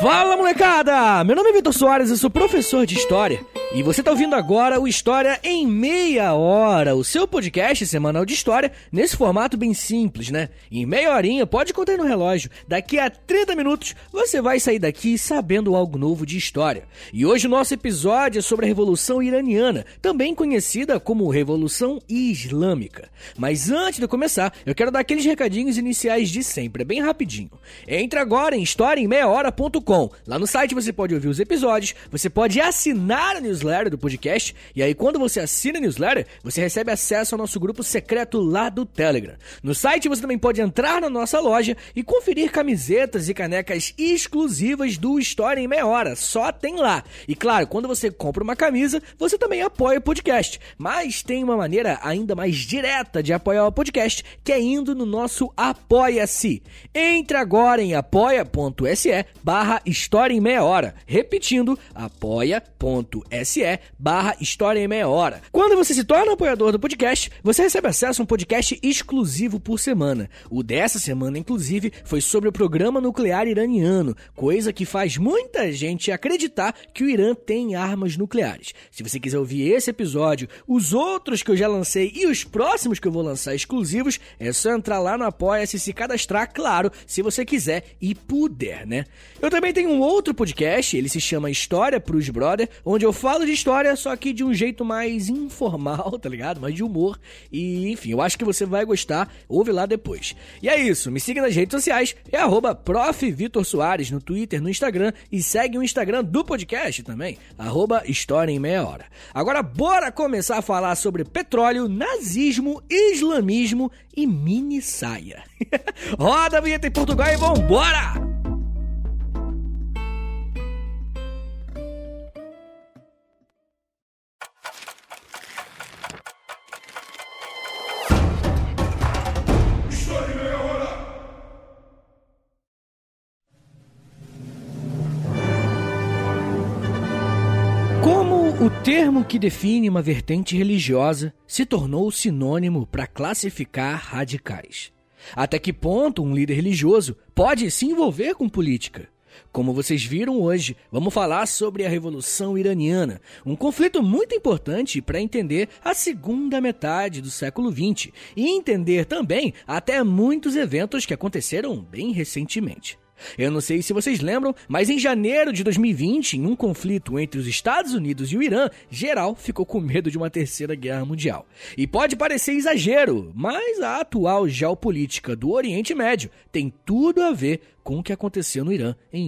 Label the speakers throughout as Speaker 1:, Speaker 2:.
Speaker 1: Fala, molecada! Meu nome é Vitor Soares, eu sou professor de História. E você tá ouvindo agora o História em Meia Hora, o seu podcast semanal de História, nesse formato bem simples, né? Em meia horinha, pode contar no relógio, daqui a 30 minutos você vai sair daqui sabendo algo novo de História. E hoje o nosso episódio é sobre a Revolução Iraniana, também conhecida como Revolução Islâmica. Mas antes de começar, eu quero dar aqueles recadinhos iniciais de sempre, é bem rapidinho. Entre agora em historiaemmeiahora.com. Lá no site você pode ouvir os episódios, você pode assinar a newsletter do podcast, e aí quando você assina a newsletter, você recebe acesso ao nosso grupo secreto lá do Telegram. No site você também pode entrar na nossa loja e conferir camisetas e canecas exclusivas do História em Meia Hora, só tem lá. E claro, quando você compra uma camisa, você também apoia o podcast, mas tem uma maneira ainda mais direta de apoiar o podcast, que é indo no nosso Apoia-se. Entre agora em apoia.se/História em Meia Hora, repetindo, apoia.se/História em Meia Hora. Quando você se torna apoiador do podcast, você recebe acesso a um podcast exclusivo por semana. O dessa semana, inclusive, foi sobre o programa nuclear iraniano, coisa que faz muita gente acreditar que o Irã tem armas nucleares. Se você quiser ouvir esse episódio, os outros que eu já lancei e os próximos que eu vou lançar exclusivos, é só entrar lá no Apoia-se e se cadastrar, claro, se você quiser e puder, né? Eu também tenho um outro podcast, ele se chama História pros Brother, onde eu falo de história, só que de um jeito mais informal, tá ligado? Mais de humor. E, enfim, eu acho que você vai gostar. Ouve lá depois. E é isso. Me siga nas redes sociais. É @ProfVitorSoares no Twitter, no Instagram. E segue o Instagram do podcast também. @História em Meia Hora. Agora, bora começar a falar sobre petróleo, nazismo, islamismo e mini saia. Roda a vinheta em Portugal e vambora! O termo que define uma vertente religiosa se tornou sinônimo para classificar radicais. Até que ponto um líder religioso pode se envolver com política? Como vocês viram hoje, vamos falar sobre a Revolução Iraniana, um conflito muito importante para entender a segunda metade do século XX e entender também até muitos eventos que aconteceram bem recentemente. Eu não sei se vocês lembram, mas em janeiro de 2020, em um conflito entre os Estados Unidos e o Irã, geral ficou com medo de uma terceira guerra mundial. E pode parecer exagero, mas a atual geopolítica do Oriente Médio tem tudo a ver com o que aconteceu no Irã em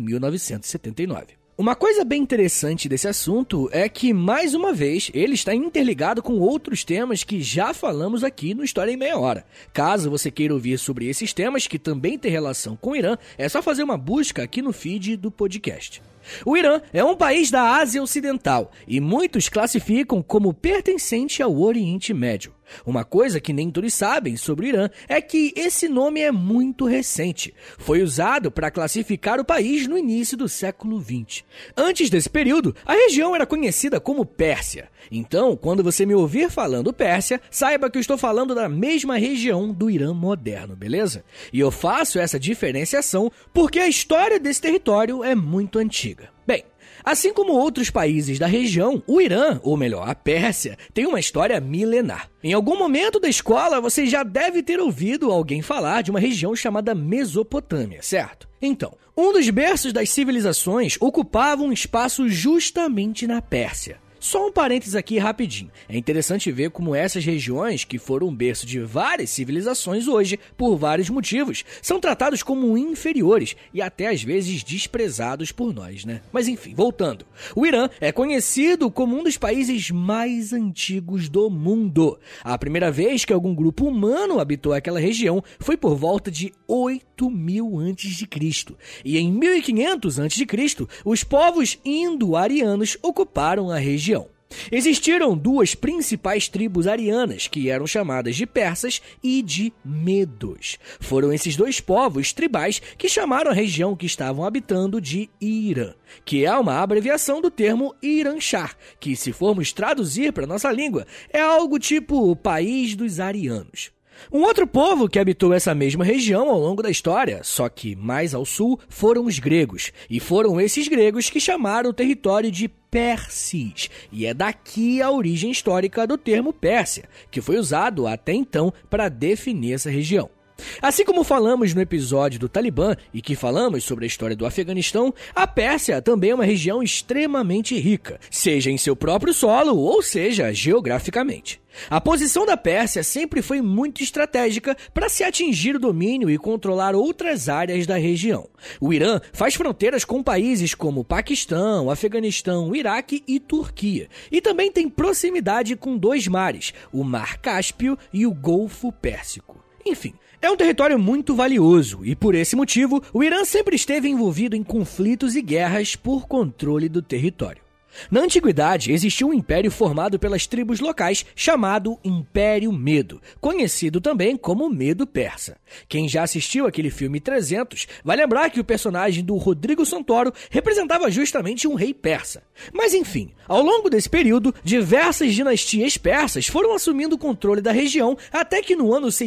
Speaker 1: 1979. Uma coisa bem interessante desse assunto é que, mais uma vez, ele está interligado com outros temas que já falamos aqui no História em Meia Hora. Caso você queira ouvir sobre esses temas que também têm relação com o Irã, é só fazer uma busca aqui no feed do podcast. O Irã é um país da Ásia Ocidental e muitos classificam como pertencente ao Oriente Médio. Uma coisa que nem todos sabem sobre o Irã é que esse nome é muito recente. Foi usado para classificar o país no início do século XX. Antes desse período, a região era conhecida como Pérsia. Então, quando você me ouvir falando Pérsia, saiba que eu estou falando da mesma região do Irã moderno, beleza? E eu faço essa diferenciação porque a história desse território é muito antiga. Bem, assim como outros países da região, o Irã, ou melhor, a Pérsia, tem uma história milenar. Em algum momento da escola, você já deve ter ouvido alguém falar de uma região chamada Mesopotâmia, certo? Então, um dos berços das civilizações ocupava um espaço justamente na Pérsia. Só um parênteses aqui rapidinho. É interessante ver como essas regiões, que foram berço de várias civilizações hoje, por vários motivos, são tratados como inferiores e até às vezes desprezados por nós, né? Mas enfim, voltando. O Irã é conhecido como um dos países mais antigos do mundo. A primeira vez que algum grupo humano habitou aquela região foi por volta de 8.000 a.C. E em 1500 a.C., os povos indo-arianos ocuparam a região. Existiram duas principais tribos arianas, que eram chamadas de persas e de medos. Foram esses dois povos tribais que chamaram a região que estavam habitando de Irã, que é uma abreviação do termo Iranshahr, que, se formos traduzir para nossa língua, é algo tipo o país dos arianos. Um outro povo que habitou essa mesma região ao longo da história, só que mais ao sul, foram os gregos. E foram esses gregos que chamaram o território de Pérsis. E é daqui a origem histórica do termo Pérsia, que foi usado até então para definir essa região. Assim como falamos no episódio do Talibã e que falamos sobre a história do Afeganistão, a Pérsia também é uma região extremamente rica, seja em seu próprio solo ou seja geograficamente. A posição da Pérsia sempre foi muito estratégica para se atingir o domínio e controlar outras áreas da região. O Irã faz fronteiras com países como Paquistão, Afeganistão, Iraque e Turquia. E também tem proximidade com dois mares, o Mar Cáspio e o Golfo Pérsico. Enfim, é um território muito valioso e, por esse motivo, o Irã sempre esteve envolvido em conflitos e guerras por controle do território. Na antiguidade, existiu um império formado pelas tribos locais chamado Império Medo, conhecido também como Medo Persa. Quem já assistiu aquele filme 300 vai lembrar que o personagem do Rodrigo Santoro representava justamente um rei persa. Mas enfim, ao longo desse período, diversas dinastias persas foram assumindo o controle da região até que no ano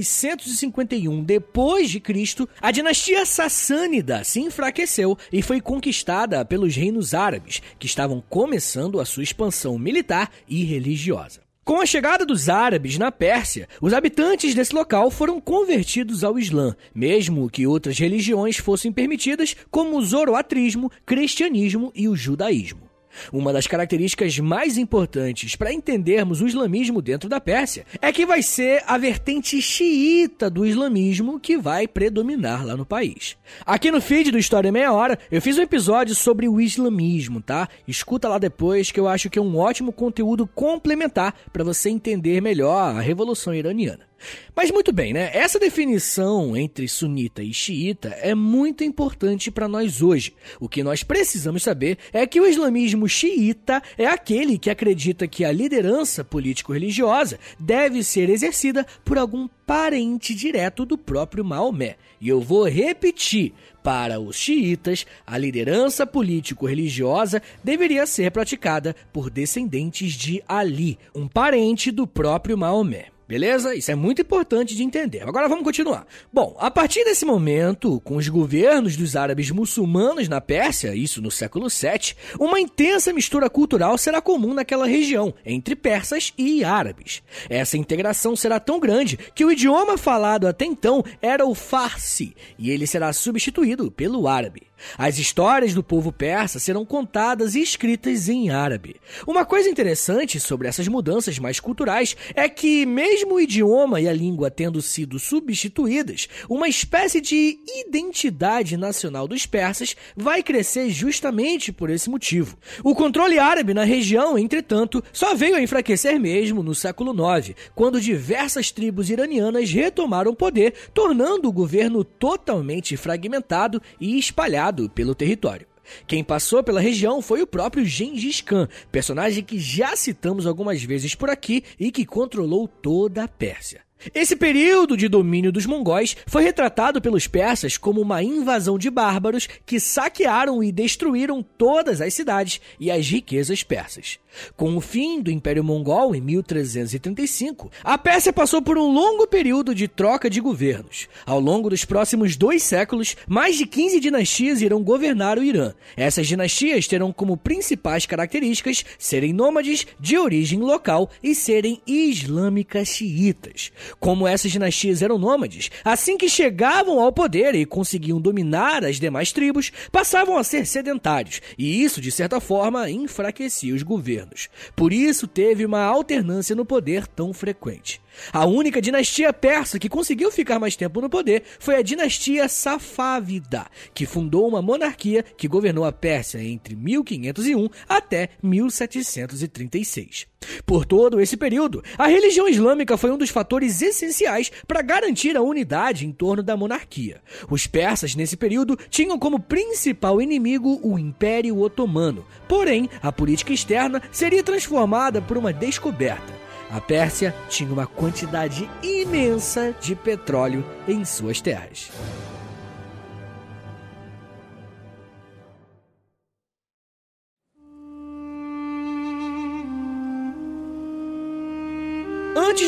Speaker 1: 651 d.C., a dinastia sassânida se enfraqueceu e foi conquistada pelos reinos árabes, que estavam começando a sua expansão militar e religiosa. Com a chegada dos árabes na Pérsia, os habitantes desse local foram convertidos ao Islã, mesmo que outras religiões fossem permitidas, como o zoroatrismo, cristianismo e o judaísmo. Uma das características mais importantes para entendermos o islamismo dentro da Pérsia é que vai ser a vertente xiita do islamismo que vai predominar lá no país. Aqui no feed do História em Meia Hora, eu fiz um episódio sobre o islamismo, tá? Escuta lá depois que eu acho que é um ótimo conteúdo complementar para você entender melhor a Revolução Iraniana. Mas muito bem, né? Essa definição entre sunita e xiita é muito importante para nós hoje. O que nós precisamos saber é que o islamismo xiita é aquele que acredita que a liderança político-religiosa deve ser exercida por algum parente direto do próprio Maomé. E eu vou repetir. Para os xiitas, a liderança político-religiosa deveria ser praticada por descendentes de Ali, um parente do próprio Maomé. Beleza? Isso é muito importante de entender. Agora vamos continuar. Bom, a partir desse momento, com os governos dos árabes muçulmanos na Pérsia, isso no século VII, uma intensa mistura cultural será comum naquela região, entre persas e árabes. Essa integração será tão grande que o idioma falado até então era o Farsi, e ele será substituído pelo árabe. As histórias do povo persa serão contadas e escritas em árabe. Uma coisa interessante sobre essas mudanças mais culturais é que, mesmo o idioma e a língua tendo sido substituídas, uma espécie de identidade nacional dos persas vai crescer justamente por esse motivo. O controle árabe na região, entretanto, só veio a enfraquecer mesmo no século IX, quando diversas tribos iranianas retomaram o poder, tornando o governo totalmente fragmentado e espalhado pelo território. Quem passou pela região foi o próprio Gengis Khan, personagem que já citamos algumas vezes por aqui e que controlou toda a Pérsia. Esse período de domínio dos mongóis foi retratado pelos persas como uma invasão de bárbaros que saquearam e destruíram todas as cidades e as riquezas persas. Com o fim do Império Mongol em 1335, a Pérsia passou por um longo período de troca de governos. Ao longo dos próximos 2 séculos, mais de 15 dinastias irão governar o Irã. Essas dinastias terão como principais características serem nômades de origem local e serem islâmicas xiitas. Como essas dinastias eram nômades, assim que chegavam ao poder e conseguiam dominar as demais tribos, passavam a ser sedentários, e isso, de certa forma, enfraquecia os governos. Por isso, teve uma alternância no poder tão frequente. A única dinastia persa que conseguiu ficar mais tempo no poder foi a dinastia Safávida, que fundou uma monarquia que governou a Pérsia entre 1501 até 1736. Por todo esse período, a religião islâmica foi um dos fatores essenciais para garantir a unidade em torno da monarquia. Os persas, nesse período, tinham como principal inimigo o Império Otomano. Porém, a política externa seria transformada por uma descoberta. A Pérsia tinha uma quantidade imensa de petróleo em suas terras. Antes do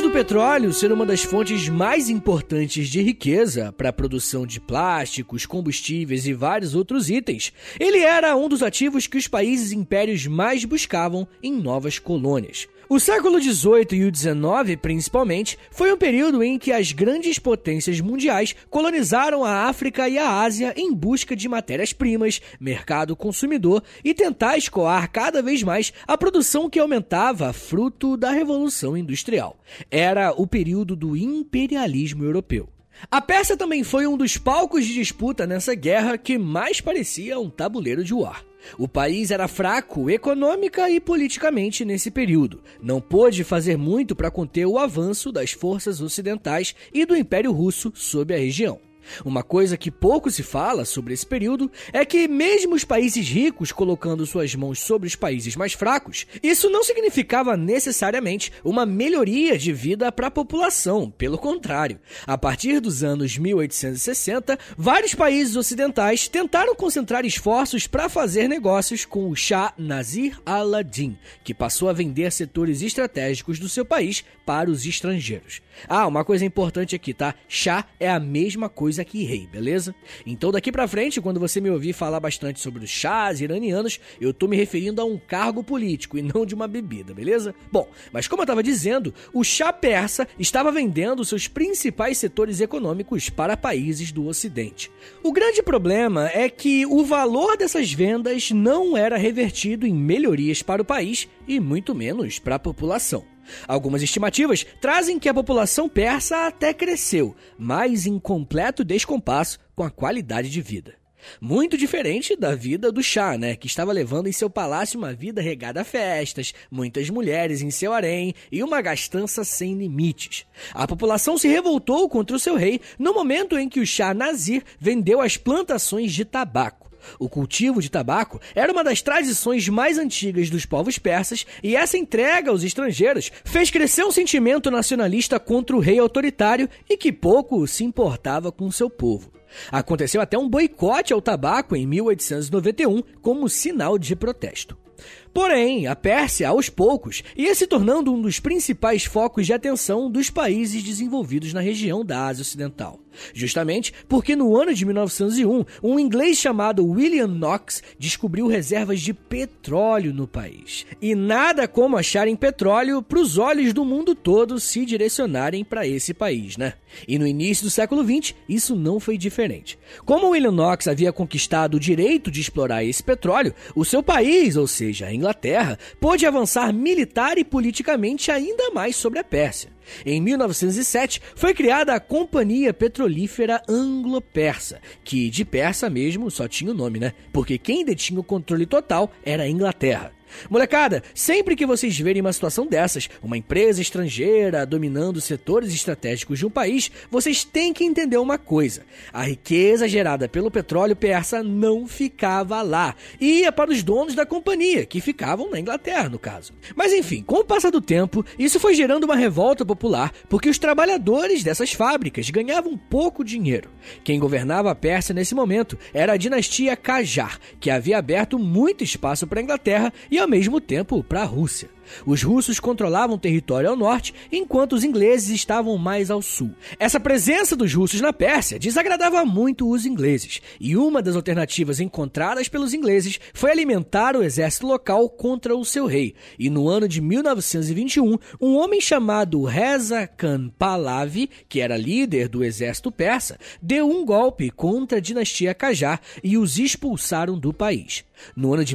Speaker 1: do petróleo ser uma das fontes mais importantes de riqueza para a produção de plásticos, combustíveis e vários outros itens, ele era um dos ativos que os países e impérios mais buscavam em novas colônias. O século XVIII e o XIX, principalmente, foi um período em que as grandes potências mundiais colonizaram a África e a Ásia em busca de matérias-primas, mercado consumidor e tentar escoar cada vez mais a produção que aumentava fruto da Revolução Industrial. Era o período do imperialismo europeu. A Pérsia também foi um dos palcos de disputa nessa guerra que mais parecia um tabuleiro de war. O país era fraco econômica e politicamente nesse período. Não pôde fazer muito para conter o avanço das forças ocidentais e do Império Russo sobre a região. Uma coisa que pouco se fala sobre esse período é que mesmo os países ricos colocando suas mãos sobre os países mais fracos, isso não significava necessariamente uma melhoria de vida para a população, pelo contrário. A partir dos anos 1860, vários países ocidentais tentaram concentrar esforços para fazer negócios com o Shah Nasir al-Din, que passou a vender setores estratégicos do seu país para os estrangeiros. Uma coisa importante aqui, tá? Shah é a mesma coisa que rei, beleza? Então daqui pra frente, quando você me ouvir falar bastante sobre os chás iranianos, eu tô me referindo a um cargo político e não de uma bebida, beleza? Bom, mas como eu tava dizendo, o Shah persa estava vendendo seus principais setores econômicos para países do Ocidente. O grande problema é que o valor dessas vendas não era revertido em melhorias para o país e muito menos para a população. Algumas estimativas trazem que a população persa até cresceu, mas em completo descompasso com a qualidade de vida. Muito diferente da vida do Shah, que estava levando em seu palácio uma vida regada a festas, muitas mulheres em seu harém e uma gastança sem limites. A população se revoltou contra o seu rei no momento em que o Shah Nasir vendeu as plantações de tabaco. O cultivo de tabaco era uma das tradições mais antigas dos povos persas e essa entrega aos estrangeiros fez crescer um sentimento nacionalista contra o rei autoritário e que pouco se importava com seu povo. Aconteceu até um boicote ao tabaco em 1891 como sinal de protesto. Porém, a Pérsia, aos poucos, ia se tornando um dos principais focos de atenção dos países desenvolvidos na região da Ásia Ocidental. Justamente porque no ano de 1901, um inglês chamado William Knox descobriu reservas de petróleo no país. E nada como acharem petróleo para os olhos do mundo todo se direcionarem para esse país, E no início do século XX, isso não foi diferente. Como William Knox havia conquistado o direito de explorar esse petróleo, o seu país, ou seja, a Inglaterra, pôde avançar militar e politicamente ainda mais sobre a Pérsia. Em 1907, foi criada a Companhia Petrolífera Anglo-Persa, que de persa mesmo só tinha o nome, Porque quem detinha o controle total era a Inglaterra. Molecada, sempre que vocês verem uma situação dessas, uma empresa estrangeira dominando setores estratégicos de um país, vocês têm que entender uma coisa: a riqueza gerada pelo petróleo persa não ficava lá, ia para os donos da companhia, que ficavam na Inglaterra, no caso. Mas enfim, com o passar do tempo, isso foi gerando uma revolta popular, porque os trabalhadores dessas fábricas ganhavam pouco dinheiro. Quem governava a Pérsia nesse momento era a dinastia Qajar, que havia aberto muito espaço para a Inglaterra e ao mesmo tempo para a Rússia. Os russos controlavam o território ao norte, enquanto os ingleses estavam mais ao sul. Essa presença dos russos na Pérsia desagradava muito os ingleses, e uma das alternativas encontradas pelos ingleses foi alimentar o exército local contra o seu rei. E no ano de 1921, um homem chamado Reza Khan Pahlavi, que era líder do exército persa, deu um golpe contra a dinastia Qajar e os expulsaram do país. No ano de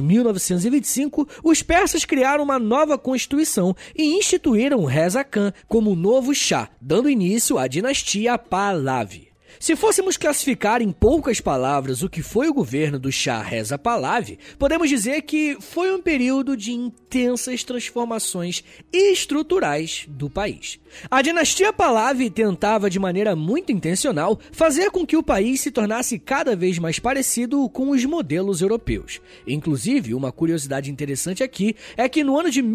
Speaker 1: 1925, os persas criaram uma nova constituição e instituíram Reza Khan como novo Shah, dando início à dinastia Pahlavi. Se fôssemos classificar em poucas palavras o que foi o governo do Shah Reza Pahlavi, podemos dizer que foi um período de intensas transformações estruturais do país. A dinastia Pahlavi tentava de maneira muito intencional fazer com que o país se tornasse cada vez mais parecido com os modelos europeus. Inclusive, uma curiosidade interessante aqui é que no ano de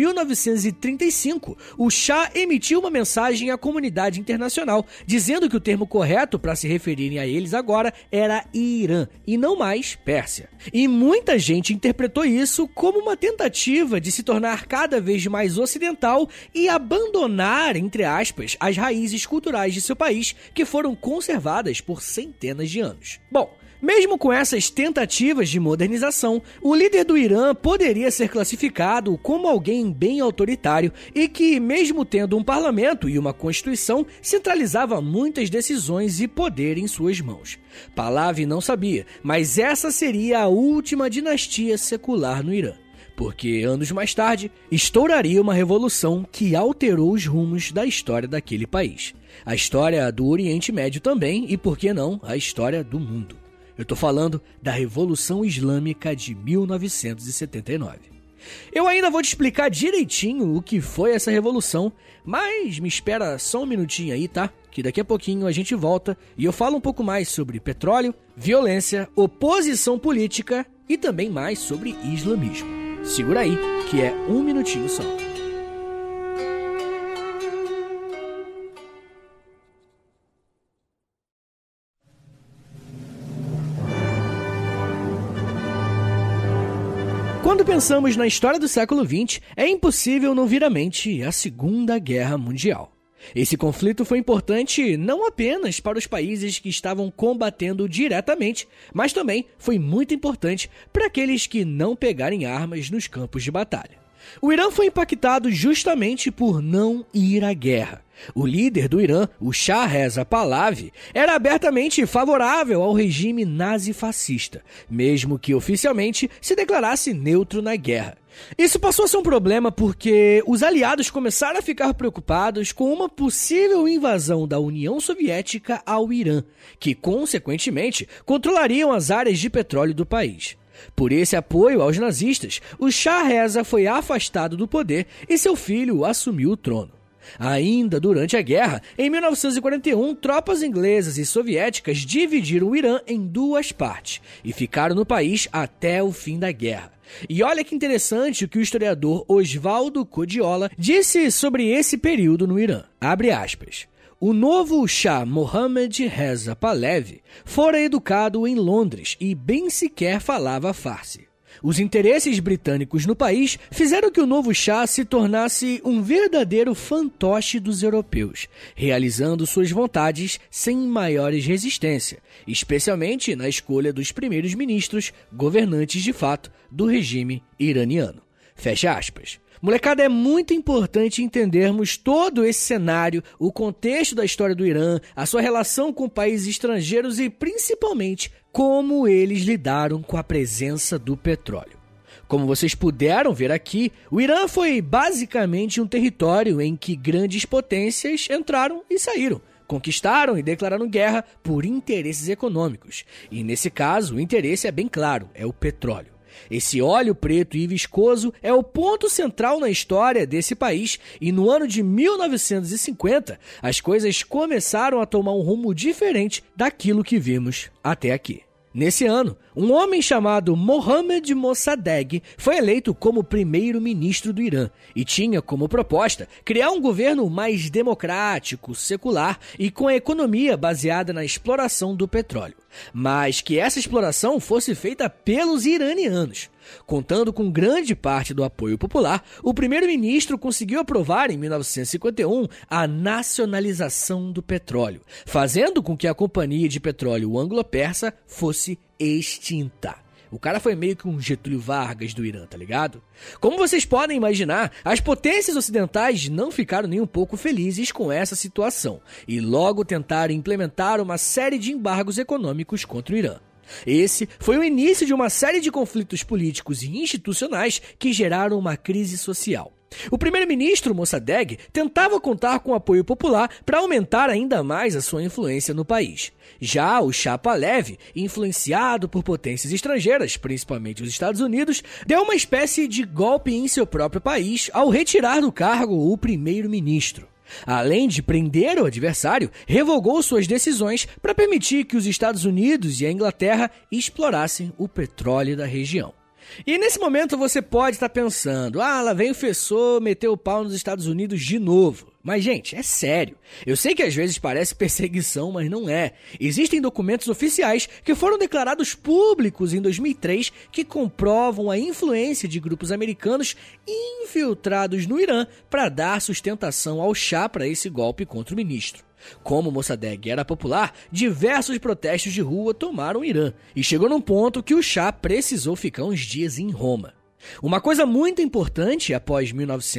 Speaker 1: 1935, o Shah emitiu uma mensagem à comunidade internacional dizendo que o termo correto para se referirem a eles agora era Irã e não mais Pérsia. E muita gente interpretou isso como uma tentativa de se tornar cada vez mais ocidental e abandonar, entre aspas, as raízes culturais de seu país que foram conservadas por centenas de anos. Bom, mesmo com essas tentativas de modernização, o líder do Irã poderia ser classificado como alguém bem autoritário e que, mesmo tendo um parlamento e uma constituição, centralizava muitas decisões e poder em suas mãos. Pahlavi não sabia, mas essa seria a última dinastia secular no Irã, porque anos mais tarde estouraria uma revolução que alterou os rumos da história daquele país. A história do Oriente Médio também e, por que não, a história do mundo. Eu tô falando da Revolução Islâmica de 1979. Eu ainda vou te explicar direitinho o que foi essa revolução, mas me espera só um minutinho aí, tá? Que daqui a pouquinho a gente volta e eu falo um pouco mais sobre petróleo, violência, oposição política e também mais sobre islamismo. Segura aí, que é um minutinho só. Quando pensamos na história do século XX, é impossível não vir à mente a Segunda Guerra Mundial. Esse conflito foi importante não apenas para os países que estavam combatendo diretamente, mas também foi muito importante para aqueles que não pegarem armas nos campos de batalha. O Irã foi impactado justamente por não ir à guerra. O líder do Irã, o Shah Reza Pahlavi, era abertamente favorável ao regime nazi-fascista, mesmo que oficialmente se declarasse neutro na guerra. Isso passou a ser um problema porque os aliados começaram a ficar preocupados com uma possível invasão da União Soviética ao Irã, que, consequentemente, controlariam as áreas de petróleo do país. Por esse apoio aos nazistas, o Shah Reza foi afastado do poder e seu filho assumiu o trono. Ainda durante a guerra, em 1941, tropas inglesas e soviéticas dividiram o Irã em duas partes e ficaram no país até o fim da guerra. E olha que interessante o que o historiador Osvaldo Codiola disse sobre esse período no Irã. Abre aspas. O novo Shah Mohammad Reza Pahlavi fora educado em Londres e bem sequer falava farsi. Os interesses britânicos no país fizeram que o novo Shah se tornasse um verdadeiro fantoche dos europeus, realizando suas vontades sem maiores resistência, especialmente na escolha dos primeiros ministros, governantes de fato, do regime iraniano. Fecha aspas. Molecada, é muito importante entendermos todo esse cenário, o contexto da história do Irã, a sua relação com países estrangeiros e, principalmente, como eles lidaram com a presença do petróleo. Como vocês puderam ver aqui, o Irã foi basicamente um território em que grandes potências entraram e saíram. Conquistaram e declararam guerra por interesses econômicos. E nesse caso, o interesse é bem claro, é o petróleo. Esse óleo preto e viscoso é o ponto central na história desse país e no ano de 1950 as coisas começaram a tomar um rumo diferente daquilo que vimos até aqui. Nesse ano, um homem chamado Mohammad Mossadegh foi eleito como primeiro-ministro do Irã e tinha como proposta criar um governo mais democrático, secular e com a economia baseada na exploração do petróleo, mas que essa exploração fosse feita pelos iranianos. Contando com grande parte do apoio popular, o primeiro-ministro conseguiu aprovar em 1951 a nacionalização do petróleo, fazendo com que a companhia de petróleo anglo-persa fosse extinta. O cara foi meio que um Getúlio Vargas do Irã, tá ligado? Como vocês podem imaginar, as potências ocidentais não ficaram nem um pouco felizes com essa situação e logo tentaram implementar uma série de embargos econômicos contra o Irã. Esse foi o início de uma série de conflitos políticos e institucionais que geraram uma crise social. O primeiro-ministro Mossadegh tentava contar com o apoio popular para aumentar ainda mais a sua influência no país. Já o Shah Pahlavi, influenciado por potências estrangeiras, principalmente os Estados Unidos, deu uma espécie de golpe em seu próprio país ao retirar do cargo o primeiro-ministro. Além de prender o adversário, revogou suas decisões para permitir que os Estados Unidos e a Inglaterra explorassem o petróleo da região. E nesse momento você pode estar pensando, lá vem o Fessor meter o pau nos Estados Unidos de novo. Mas, gente, é sério. Eu sei que às vezes parece perseguição, mas não é. Existem documentos oficiais que foram declarados públicos em 2003 que comprovam a influência de grupos americanos infiltrados no Irã para dar sustentação ao Shah para esse golpe contra o ministro. Como Mossadegh era popular, diversos protestos de rua tomaram o Irã, e chegou num ponto que o Shah precisou ficar uns dias em Roma. Uma coisa muito importante após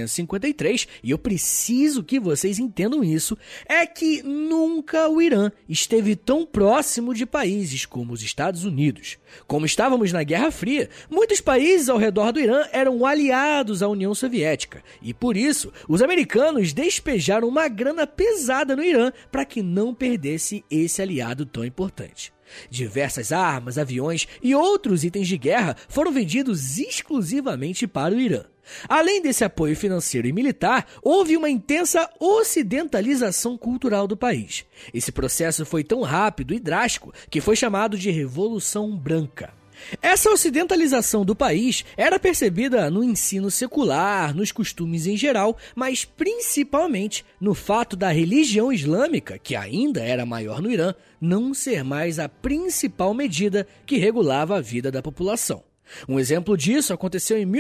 Speaker 1: 1953, e eu preciso que vocês entendam isso, é que nunca o Irã esteve tão próximo de países como os Estados Unidos. Como estávamos na Guerra Fria, muitos países ao redor do Irã eram aliados à União Soviética, e por isso os americanos despejaram uma grana pesada no Irã para que não perdesse esse aliado tão importante. Diversas armas, aviões e outros itens de guerra foram vendidos exclusivamente para o Irã. Além desse apoio financeiro e militar, houve uma intensa ocidentalização cultural do país. Esse processo foi tão rápido e drástico que foi chamado de Revolução Branca. Essa ocidentalização do país era percebida no ensino secular, nos costumes em geral, mas principalmente no fato da religião islâmica, que ainda era maior no Irã, não ser mais a principal medida que regulava a vida da população. Um exemplo disso aconteceu em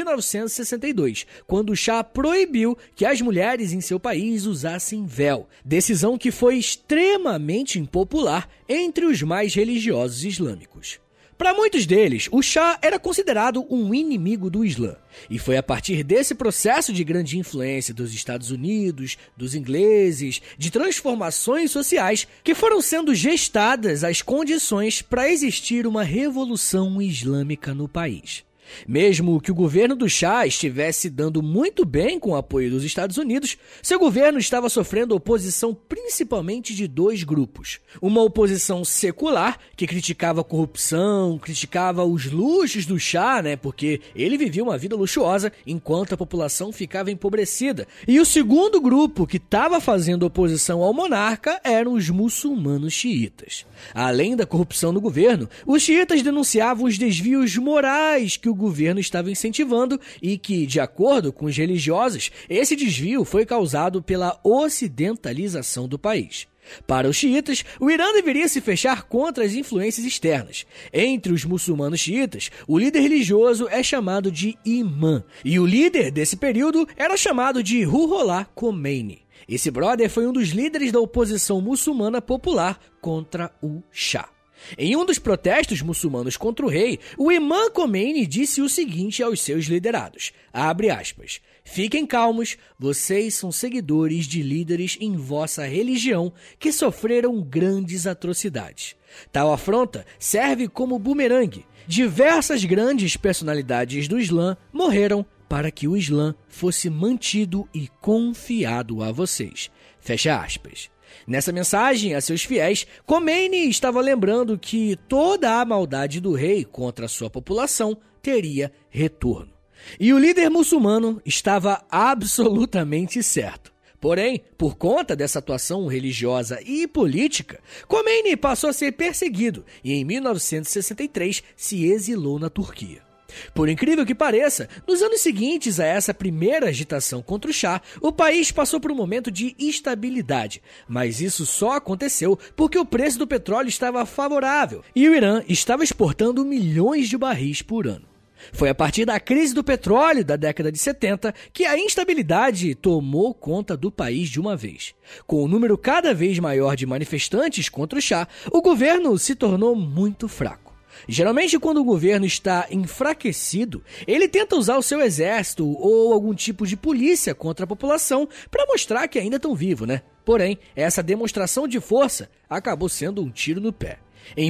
Speaker 1: 1962, quando o Shah proibiu que as mulheres em seu país usassem véu, decisão que foi extremamente impopular entre os mais religiosos islâmicos. Para muitos deles, o Shah era considerado um inimigo do Islã. E foi a partir desse processo de grande influência dos Estados Unidos, dos ingleses, de transformações sociais, que foram sendo gestadas as condições para existir uma revolução islâmica no país. Mesmo que o governo do Shah estivesse dando muito bem com o apoio dos Estados Unidos, seu governo estava sofrendo oposição principalmente de dois grupos. Uma oposição secular, que criticava a corrupção, criticava os luxos do Shah, porque ele vivia uma vida luxuosa enquanto a população ficava empobrecida. E o segundo grupo que estava fazendo oposição ao monarca eram os muçulmanos xiitas. Além da corrupção no governo, os xiitas denunciavam os desvios morais que o governo estava incentivando e que, de acordo com os religiosos, esse desvio foi causado pela ocidentalização do país. Para os xiitas, o Irã deveria se fechar contra as influências externas. Entre os muçulmanos xiitas, o líder religioso é chamado de imã, e o líder desse período era chamado de Ruhollah Khomeini. Esse brother foi um dos líderes da oposição muçulmana popular contra o Shah. Em um dos protestos muçulmanos contra o rei, o imã Khomeini disse o seguinte aos seus liderados, abre aspas, fiquem calmos, vocês são seguidores de líderes em vossa religião que sofreram grandes atrocidades. Tal afronta serve como bumerangue. Diversas grandes personalidades do Islã morreram para que o Islã fosse mantido e confiado a vocês. Fecha aspas. Nessa mensagem a seus fiéis, Khomeini estava lembrando que toda a maldade do rei contra a sua população teria retorno. E o líder muçulmano estava absolutamente certo. Porém, por conta dessa atuação religiosa e política, Khomeini passou a ser perseguido e em 1963 se exilou na Turquia. Por incrível que pareça, nos anos seguintes a essa primeira agitação contra o Shah, o país passou por um momento de instabilidade, mas isso só aconteceu porque o preço do petróleo estava favorável e o Irã estava exportando milhões de barris por ano. Foi a partir da crise do petróleo da década de 70 que a instabilidade tomou conta do país de uma vez. Com um número cada vez maior de manifestantes contra o Shah, o governo se tornou muito fraco. Geralmente, quando o governo está enfraquecido, ele tenta usar o seu exército ou algum tipo de polícia contra a população para mostrar que ainda estão vivos, Porém, essa demonstração de força acabou sendo um tiro no pé. Em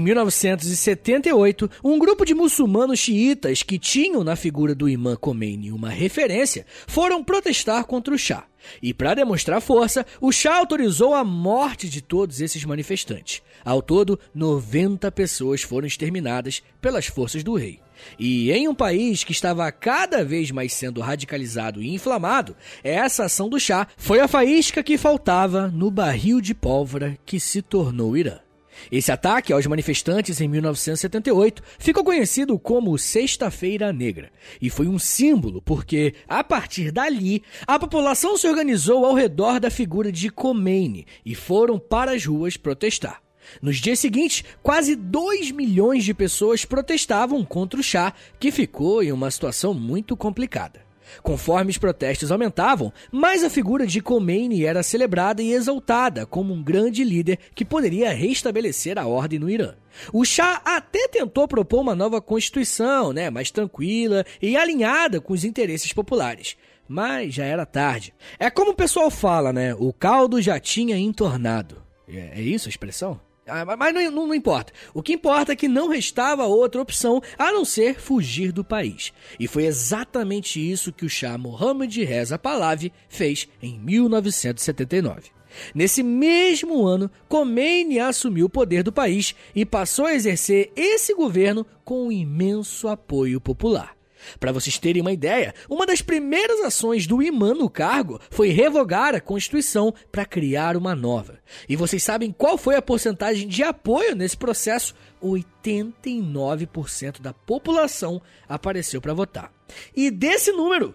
Speaker 1: 1978, um grupo de muçulmanos xiitas que tinham na figura do imã Khomeini uma referência, foram protestar contra o Shah. E para demonstrar força, o Shah autorizou a morte de todos esses manifestantes. Ao todo, 90 pessoas foram exterminadas pelas forças do rei. E em um país que estava cada vez mais sendo radicalizado e inflamado, essa ação do Shah foi a faísca que faltava no barril de pólvora que se tornou o Irã. Esse ataque aos manifestantes em 1978 ficou conhecido como Sexta-feira Negra e foi um símbolo porque, a partir dali, a população se organizou ao redor da figura de Khomeini e foram para as ruas protestar. Nos dias seguintes, quase 2 milhões de pessoas protestavam contra o Shah, que ficou em uma situação muito complicada. Conforme os protestos aumentavam, mais a figura de Khomeini era celebrada e exaltada como um grande líder que poderia restabelecer a ordem no Irã. O Shah até tentou propor uma nova constituição, mais tranquila e alinhada com os interesses populares. Mas já era tarde. É como o pessoal fala, o caldo já tinha entornado. É isso a expressão? Mas não importa. O que importa é que não restava outra opção a não ser fugir do país. E foi exatamente isso que o Shah Mohammad Reza Pahlavi fez em 1979. Nesse mesmo ano, Khomeini assumiu o poder do país e passou a exercer esse governo com um imenso apoio popular. Para vocês terem uma ideia, uma das primeiras ações do imã no cargo foi revogar a Constituição para criar uma nova. E vocês sabem qual foi a porcentagem de apoio nesse processo? 89% da população apareceu para votar. E desse número,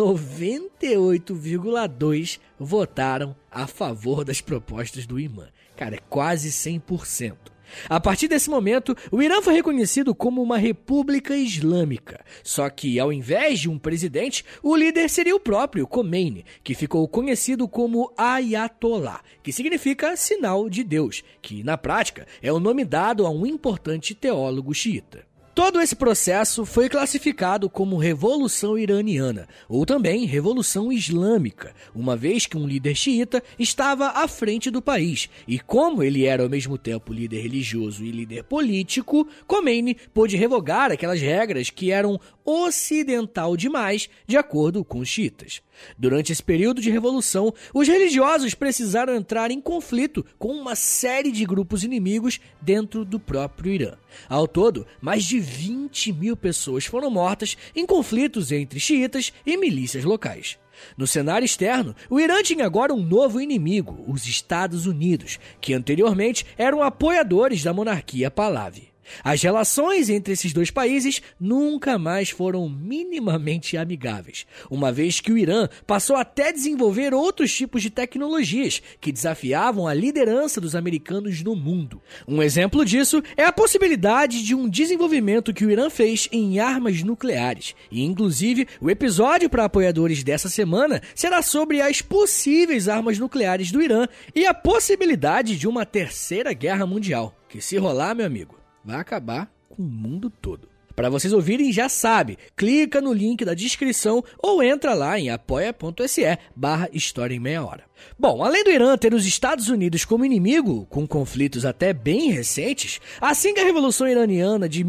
Speaker 1: 98,2% votaram a favor das propostas do imã. Cara, é quase 100%. A partir desse momento, o Irã foi reconhecido como uma república islâmica. Só que, ao invés de um presidente, o líder seria o próprio Khomeini, que ficou conhecido como Ayatollah, que significa sinal de Deus, que, na prática, é o nome dado a um importante teólogo xiita. Todo esse processo foi classificado como Revolução Iraniana, ou também Revolução Islâmica, uma vez que um líder xiita estava à frente do país, e como ele era ao mesmo tempo líder religioso e líder político, Khomeini pôde revogar aquelas regras que eram ocidental demais, de acordo com os xiitas. Durante esse período de revolução, os religiosos precisaram entrar em conflito com uma série de grupos inimigos dentro do próprio Irã. Ao todo, mais de 20 mil pessoas foram mortas em conflitos entre xiitas e milícias locais. No cenário externo, o Irã tinha agora um novo inimigo, os Estados Unidos, que anteriormente eram apoiadores da monarquia Pahlavi. As relações entre esses dois países nunca mais foram minimamente amigáveis, uma vez que o Irã passou até a desenvolver outros tipos de tecnologias que desafiavam a liderança dos americanos no mundo. Um exemplo disso é a possibilidade de um desenvolvimento que o Irã fez em armas nucleares. E, inclusive, o episódio para apoiadores dessa semana será sobre as possíveis armas nucleares do Irã e a possibilidade de uma terceira guerra mundial, que se rolar, meu amigo, vai acabar com o mundo todo. Para vocês ouvirem, já sabe, clica no link da descrição ou entra lá em apoia.se/História em Meia Hora. Bom, além do Irã ter os Estados Unidos como inimigo, com conflitos até bem recentes, assim que a Revolução Iraniana de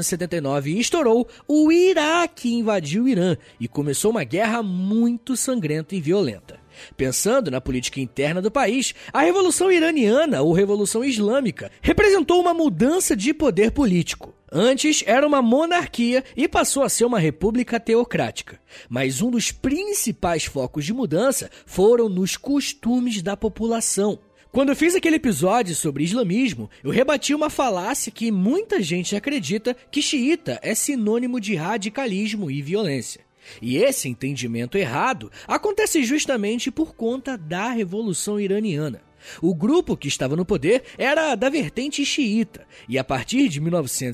Speaker 1: 1979 estourou, o Iraque invadiu o Irã e começou uma guerra muito sangrenta e violenta. Pensando na política interna do país, a Revolução Iraniana, ou Revolução Islâmica, representou uma mudança de poder político. Antes era uma monarquia e passou a ser uma república teocrática. Mas um dos principais focos de mudança foram nos costumes da população. Quando eu fiz aquele episódio sobre islamismo, eu rebati uma falácia que muita gente acredita que xiita é sinônimo de radicalismo e violência. E esse entendimento errado acontece justamente por conta da Revolução Iraniana. O grupo que estava no poder era da vertente xiita, e a partir de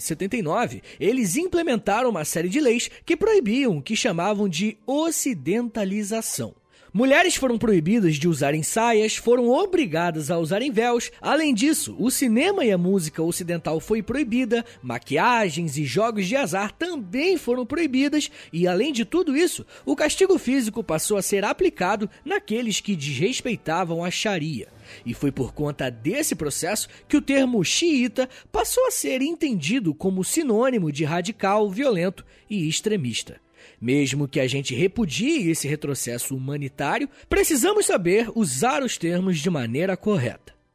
Speaker 1: 1979, eles implementaram uma série de leis que proibiam o que chamavam de ocidentalização. Mulheres foram proibidas de usarem saias, foram obrigadas a usarem véus. Além disso, o cinema e a música ocidental foi proibida, maquiagens e jogos de azar também foram proibidas e, além de tudo isso, o castigo físico passou a ser aplicado naqueles que desrespeitavam a Sharia. E foi por conta desse processo que o termo xiita passou a ser entendido como sinônimo de radical, violento e extremista. Mesmo que a gente repudie esse retrocesso humanitário, precisamos saber usar os termos de maneira correta.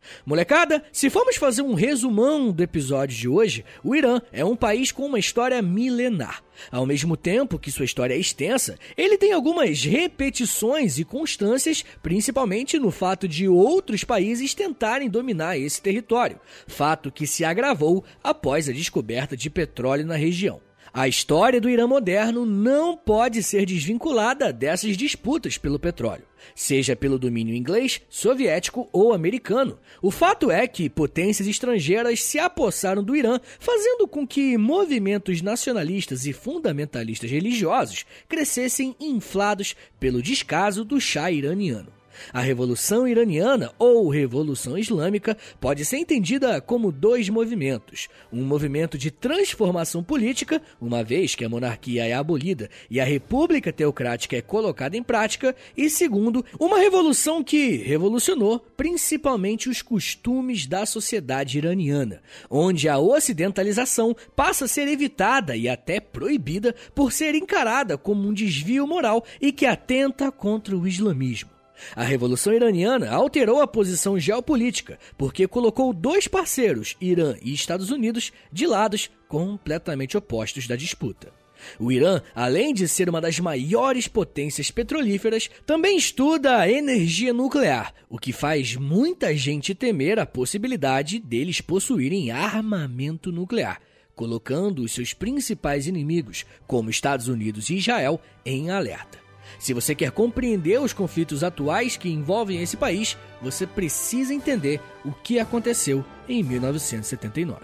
Speaker 1: Molecada, se formos fazer um resumão do episódio de hoje, o Irã é um país com uma história milenar. Ao mesmo tempo que sua história é extensa, ele tem algumas repetições e constâncias, principalmente no fato de outros países tentarem dominar esse território, fato que se agravou após a descoberta de petróleo na região. A história do Irã moderno não pode ser desvinculada dessas disputas pelo petróleo, seja pelo domínio inglês, soviético ou americano. O fato é que potências estrangeiras se apossaram do Irã, fazendo com que movimentos nacionalistas e fundamentalistas religiosos crescessem inflados pelo descaso do Shah iraniano. A Revolução Iraniana ou Revolução Islâmica pode ser entendida como dois movimentos. Um movimento de transformação política, uma vez que a monarquia é abolida e a república teocrática é colocada em prática, e segundo, uma revolução que revolucionou principalmente os costumes da sociedade iraniana, onde a ocidentalização passa a ser evitada e até proibida por ser encarada como um desvio moral e que atenta contra o islamismo. A Revolução Iraniana alterou a posição geopolítica, porque colocou dois parceiros, Irã e Estados Unidos, de lados completamente opostos da disputa. O Irã, além de ser uma das maiores potências petrolíferas, também estuda a energia nuclear, o que faz muita gente temer a possibilidade deles possuírem armamento nuclear, colocando os seus principais inimigos, como Estados Unidos e Israel, em alerta. Se você quer compreender os conflitos atuais que envolvem esse país, você precisa entender o que aconteceu em 1979.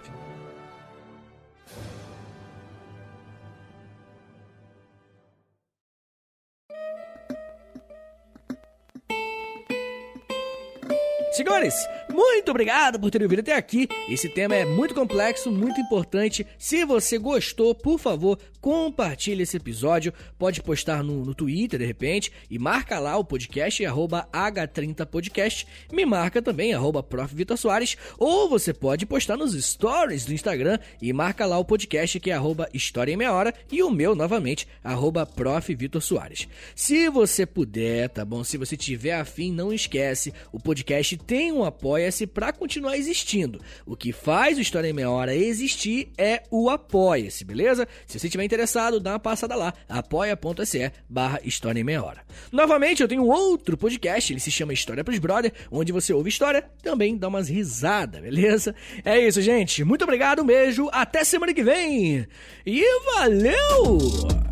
Speaker 1: Senhores, muito obrigado por terem ouvido até aqui. Esse tema é muito complexo, muito importante. Se você gostou, por favor, compartilhe esse episódio. Pode postar no Twitter, de repente, e marca lá o podcast, @H30podcast. Me marca também, @Prof. Vitor Soares. Ou você pode postar nos stories do Instagram e marca lá o podcast, que é @História em Meia Hora. E o meu, novamente, @Prof. Vitor Soares. Se você puder, tá bom? Se você tiver afim, não esquece, o podcast tem um Apoia-se para continuar existindo. O que faz o História em Meia Hora existir é o Apoia-se, beleza? Se você estiver interessado, dá uma passada lá, apoia.se/História em Meia Hora. Novamente, eu tenho outro podcast, ele se chama História pros Brother, onde você ouve história, também dá umas risadas, beleza? É isso, gente. Muito obrigado, um beijo, até semana que vem. E valeu!